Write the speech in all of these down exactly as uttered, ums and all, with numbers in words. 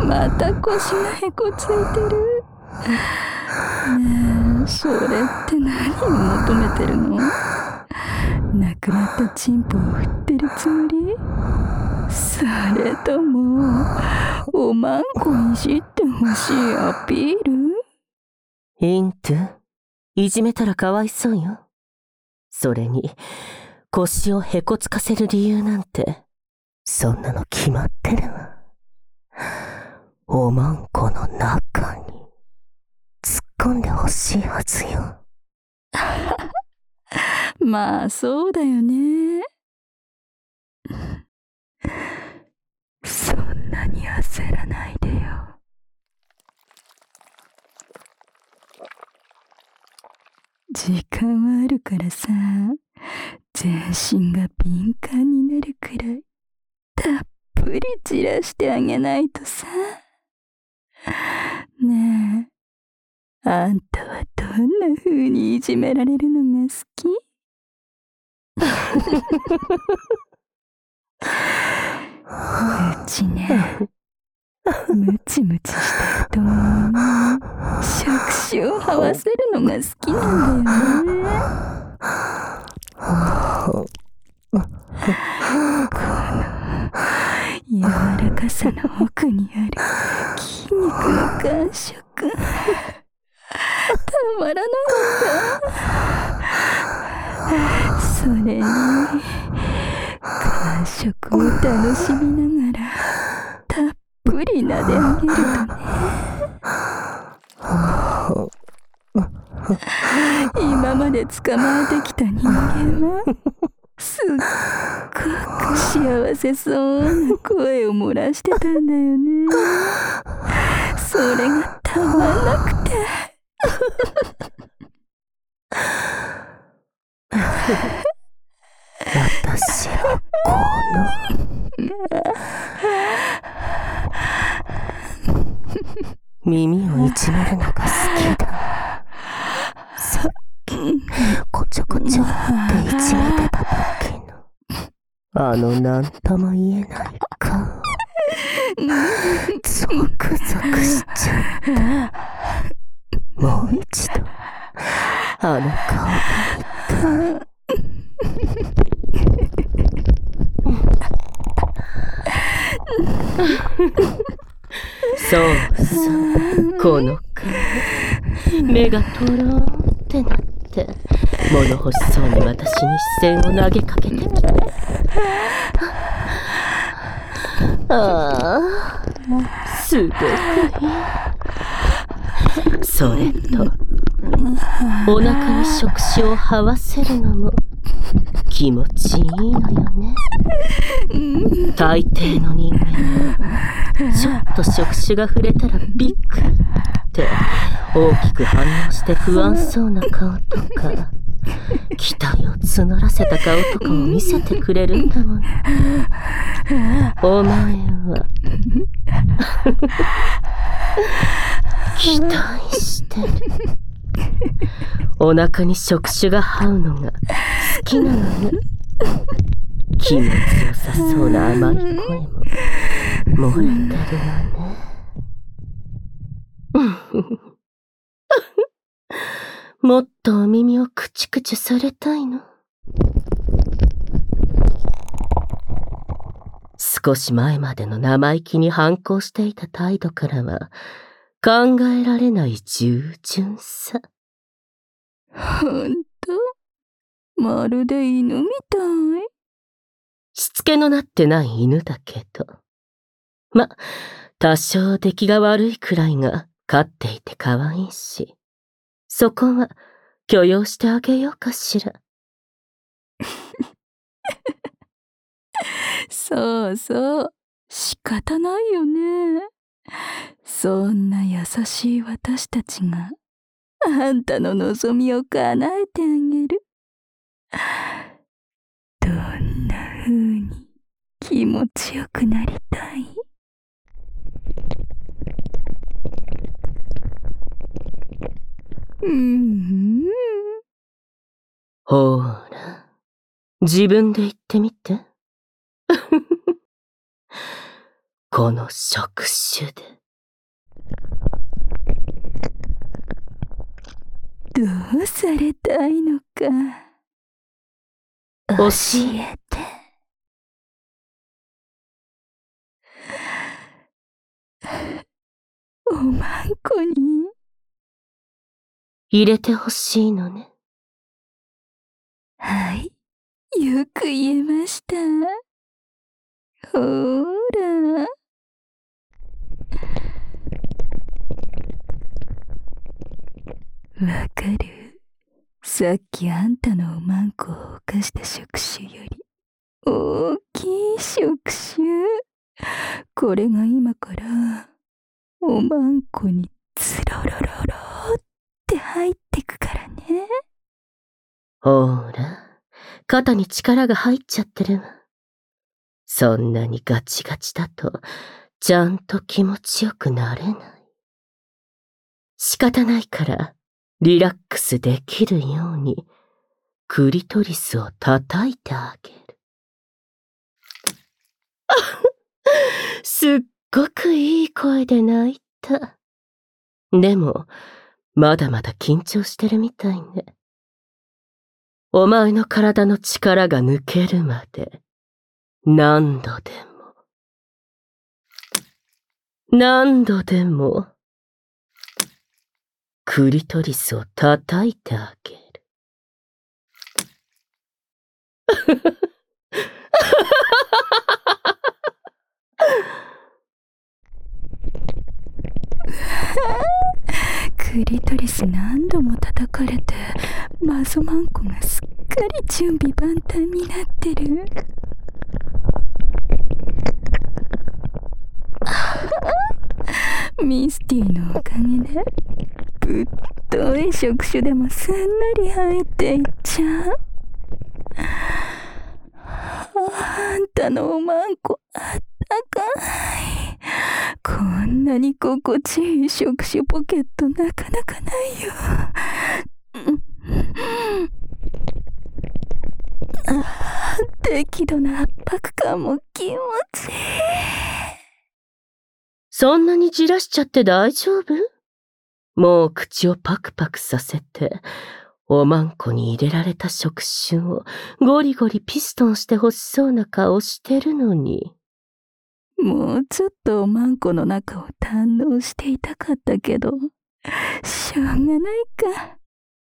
また腰がへこついてる。ねえ、それって何を求めてるの？亡くなったチンポを振ってるつもり？それともおまんこいじってほしいアピール？ イントゥ、いじめたらかわいそうよ。それに腰をへこつかせる理由なんてそんなの決まってるわ。おまんこの中に突っ込んでほしいはずよ。 まあそうだよね。そんなに焦らないでよ。時間はあるからさ、全身が敏感になるくらいたっぷり散らしてあげないとさ。ねえ、あんたはどんな風にいじめられるのが好き？うちね、ムチムチしてると思うの。触手を這わせるのが好きなんだよね。この柔らかさの奥にある筋肉の感触、たまらないんだ。それに感触を楽しみながらたっぷり撫であげるとね。今まで捕まえてきた人間はすっごく幸せそうな声を漏らしてたんだよね。それがたまんなくて私はこの耳をいじめるのが好きだ。さっきこちょこちょっていじめてた時のあのなんとも言えない顔、ゾクゾクしちゃった。もう一度あの顔が見たい。そうそう、この顔、目がとろーってなって物欲しそうに私に視線を投げかけてきて、ああ、すごくいい。それとお腹に触手を這わせるのも気持ちいいのよね。大抵の人間はちょっと触手が触れたらびっくりって大きく反応して不安そうな顔とか期待を募らせた顔とかを見せてくれるんだもん。お前は期待してる。お腹に触手が這うのが好きなのね。気持ちよさそうな甘い声も漏れてるわね。もっとお耳をクチクチされたいの。少し前までの生意気に反抗していた態度からは考えられない従順さ。 ほんと、まるで犬みたい。 しつけのなってない犬だけど、ま、多少出来が悪いくらいが飼っていて可愛いし、そこは許容してあげようかしら。 そうそう、仕方ないよね。そんな優しい私たちがあんたの望みを叶えてあげる。どんな風に気持ちよくなりたい？うん。 ほーら、自分で言ってみて。この触手で。 どうされたいのか教えて。おまんこに入れてほしいのね。 はい、よく言えました。ほーら。わかる？さっきあんたのおまんこを犯した触手より大きい触手。これが今からおまんこにつろろろろって入ってくからね。 ほーら、肩に力が入っちゃってるわ。そんなにガチガチだと、ちゃんと気持ちよくなれない。仕方ないから、リラックスできるように、クリトリスを叩いてあげる。すっごくいい声で泣いた。でも、まだまだ緊張してるみたいね。お前の体の力が抜けるまで、何度でも、何度でも、クリトリスを叩いてあげる。 クリトリス何度も叩かれて、マゾマンコがすっかり準備万端になってる。ミスティのおかげでぶっとい触手でもすんなり入っていっちゃう。あんたのおまんこあったかい。こんなに心地いい触手ポケットなかなかないよ。あ、適度な圧迫感も気持ちいい。 そんなにじらしちゃって大丈夫？もう口をパクパクさせて、おまんこに入れられた触手をゴリゴリピストンしてほしそうな顔してるのに。 もうちょっとおまんこの中を堪能していたかったけど、しょうがないか。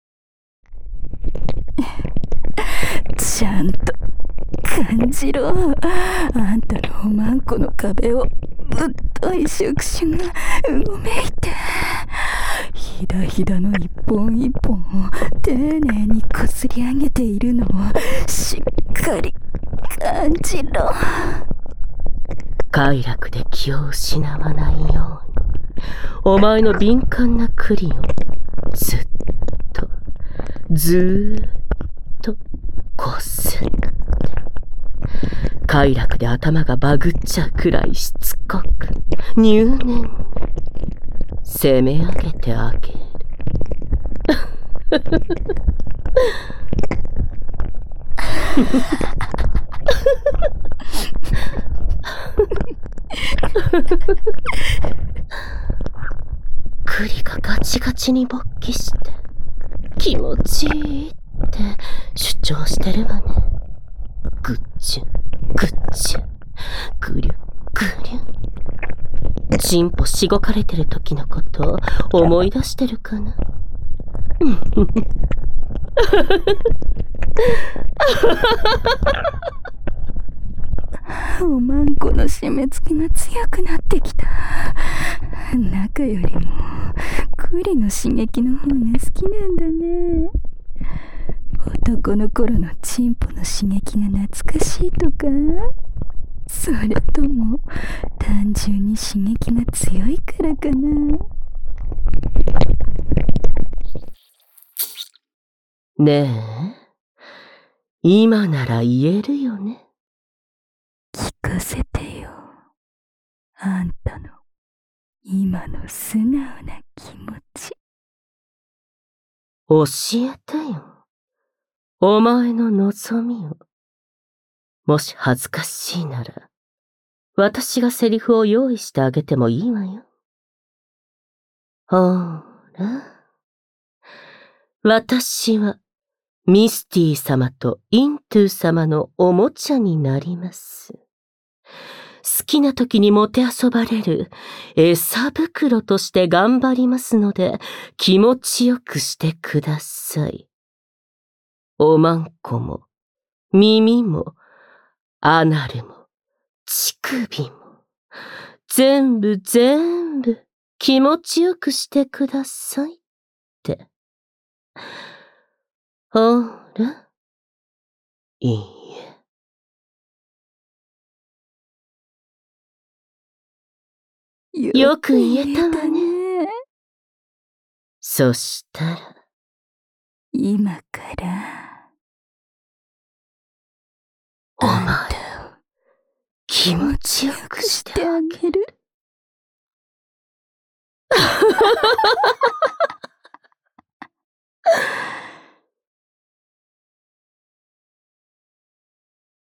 ちゃんと感じろ。あんたのおまんこの壁をぶっとい触手がうごめいて、ひだひだの一本一本を丁寧にこすり上げているのをしっかり感じろ。 快楽で気を失わないように、お前の敏感なクリをずっと、ずーっとこすって、快楽で頭がバグっちゃうくらいしつこく、入念に攻め上げてあげる。栗がガチガチに勃起して気持ちいいって主張してるわね。ぐっちゅぐっちゅぐりゅぐりゅ。チンポしごかれてる時のことを思い出してるかな。 おまんこの締め付けが強くなってきた。中よりも栗の刺激の方が好きなんだね。男の頃のチンポの刺激が懐かしいとか、それとも単純に刺激が強いからかな。 ねえ、今なら言えるよね。 聞かせてよ、あんたの今の素直な気持ち。 教えてよ、お前の望みを。もし恥ずかしいなら、私がセリフを用意してあげてもいいわよ。ほーら、 私はミスティ様とイントゥ様のおもちゃになります。好きな時にもてあそばれる餌袋として頑張りますので、気持ちよくしてください。おまんこも、耳も、アナルも、乳首も、全部全部気持ちよくしてくださいって。ほら、いいえ。よく言えたわね。そしたら、 今からお前を気持ちよくしてあげる。